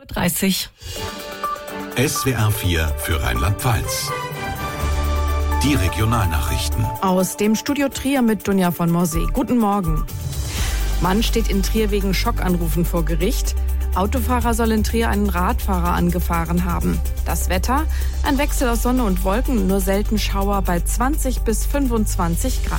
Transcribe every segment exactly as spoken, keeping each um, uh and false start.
dreißig. S W R vier für Rheinland-Pfalz. Die Regionalnachrichten. Aus dem Studio Trier mit Dunja von Morsee. Guten Morgen. Mann steht in Trier wegen Schockanrufen vor Gericht. Autofahrer soll in Trier einen Radfahrer angefahren haben. Das Wetter? Ein Wechsel aus Sonne und Wolken, nur selten Schauer bei zwanzig bis fünfundzwanzig Grad.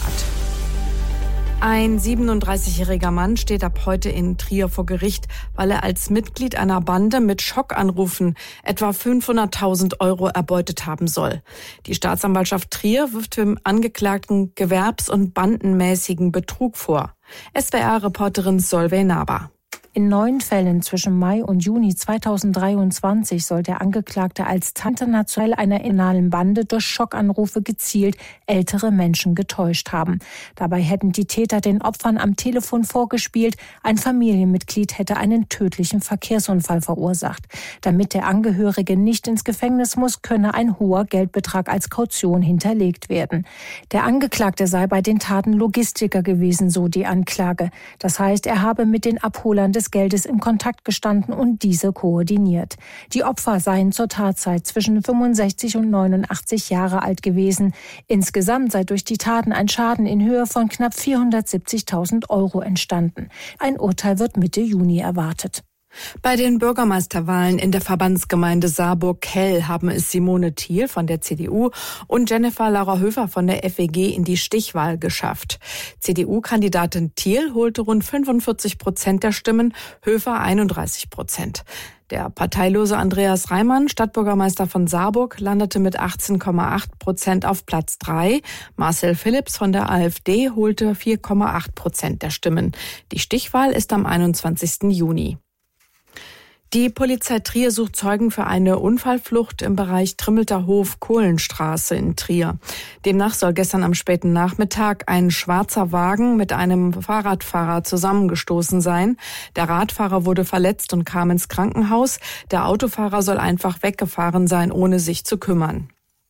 Ein siebenunddreißigjähriger Mann steht ab heute in Trier vor Gericht, weil er als Mitglied einer Bande mit Schockanrufen etwa fünfhunderttausend Euro erbeutet haben soll. Die Staatsanwaltschaft Trier wirft dem Angeklagten gewerbs- und bandenmäßigen Betrug vor. S W R-Reporterin Solveig Naber. In neun Fällen zwischen Mai und Juni zweitausenddreiundzwanzig soll der Angeklagte als international einer kriminellen Bande durch Schockanrufe gezielt ältere Menschen getäuscht haben. Dabei hätten die Täter den Opfern am Telefon vorgespielt, ein Familienmitglied hätte einen tödlichen Verkehrsunfall verursacht. Damit der Angehörige nicht ins Gefängnis muss, könne ein hoher Geldbetrag als Kaution hinterlegt werden. Der Angeklagte sei bei den Taten Logistiker gewesen, so die Anklage. Das heißt, er habe mit den Abholern des Geldes in Kontakt gestanden und diese koordiniert. Die Opfer seien zur Tatzeit zwischen fünfundsechzig und neunundachtzig Jahre alt gewesen. Insgesamt sei durch die Taten ein Schaden in Höhe von knapp vierhundertsiebzigtausend Euro entstanden. Ein Urteil wird Mitte Juni erwartet. Bei den Bürgermeisterwahlen in der Verbandsgemeinde Saarburg-Kell haben es Simone Thiel von der C D U und Jennifer Laura Höfer von der F E G in die Stichwahl geschafft. C D U-Kandidatin Thiel holte rund fünfundvierzig Prozent der Stimmen, Höfer einunddreißig Prozent. Der parteilose Andreas Reimann, Stadtbürgermeister von Saarburg, landete mit achtzehn Komma acht Prozent auf Platz drei. Marcel Philipps von der AfD holte vier Komma acht Prozent der Stimmen. Die Stichwahl ist am einundzwanzigsten Juni. Die Polizei Trier sucht Zeugen für eine Unfallflucht im Bereich Trimmelter Hof Kohlenstraße in Trier. Demnach soll gestern am späten Nachmittag ein schwarzer Wagen mit einem Fahrradfahrer zusammengestoßen sein. Der Radfahrer wurde verletzt und kam ins Krankenhaus. Der Autofahrer soll einfach weggefahren sein, ohne sich zu kümmern.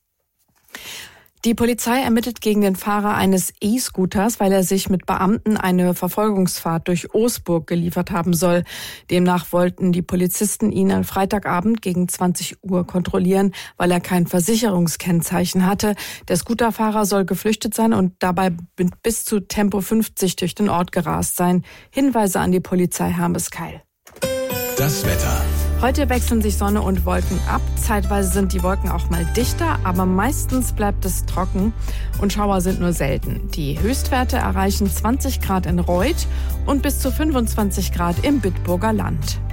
Die Polizei ermittelt gegen den Fahrer eines E-Scooters, weil er sich mit Beamten eine Verfolgungsfahrt durch Oosburg geliefert haben soll. Demnach wollten die Polizisten ihn am Freitagabend gegen zwanzig Uhr kontrollieren, weil er kein Versicherungskennzeichen hatte. Der Scooterfahrer soll geflüchtet sein und dabei mit bis zu Tempo fünfzig durch den Ort gerast sein. Hinweise an die Polizei Hermeskeil. Das Wetter. Heute wechseln sich Sonne und Wolken ab. Zeitweise sind die Wolken auch mal dichter, aber meistens bleibt es trocken und Schauer sind nur selten. Die Höchstwerte erreichen zwanzig Grad in Reuth und bis zu fünfundzwanzig Grad im Bitburger Land.